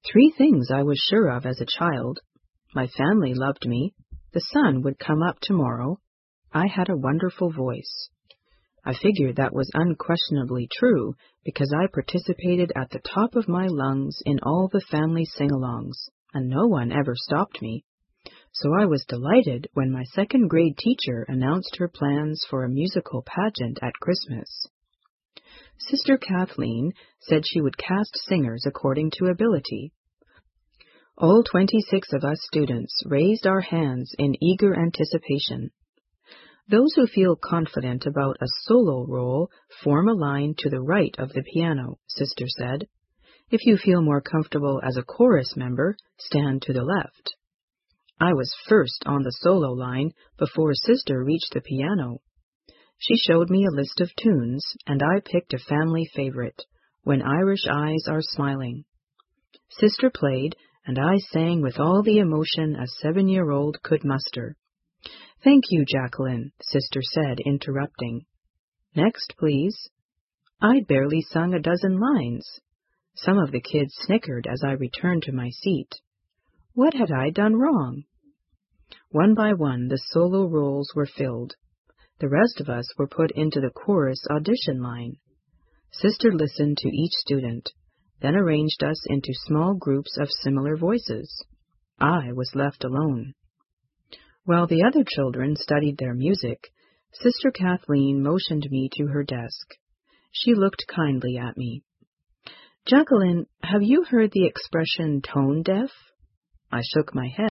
Three things I was sure of as a child. My family loved me. The sun would come up tomorrow. I had a wonderful voice. I figured that was unquestionably true because I participated at the top of my lungs in all the family sing-alongs, and no one ever stopped me. So I was delighted when my second-grade teacher announced her plans for a musical pageant at Christmas. Sister Kathleen said she would cast singers according to ability. All 26 of us students raised our hands in eager anticipation. Those who feel confident about a solo role form a line to the right of the piano, Sister said. If you feel more comfortable as a chorus member, stand to the left. I was first on the solo line before Sister reached the piano. She showed me a list of tunes, and I picked a family favorite, When Irish Eyes Are Smiling. Sister played, and I sang with all the emotion a 7-year-old could muster. Thank you, Jacqueline, Sister said, interrupting. Next, please. I'd barely sung a dozen lines. Some of the kids snickered as I returned to my seat. What had I done wrong? One by one, the solo roles were filled. The rest of us were put into the chorus audition line. Sister listened to each student, then arranged us into small groups of similar voices. I was left alone. While the other children studied their music, Sister Kathleen motioned me to her desk. She looked kindly at me. Jacqueline, have you heard the expression tone deaf? I shook my head.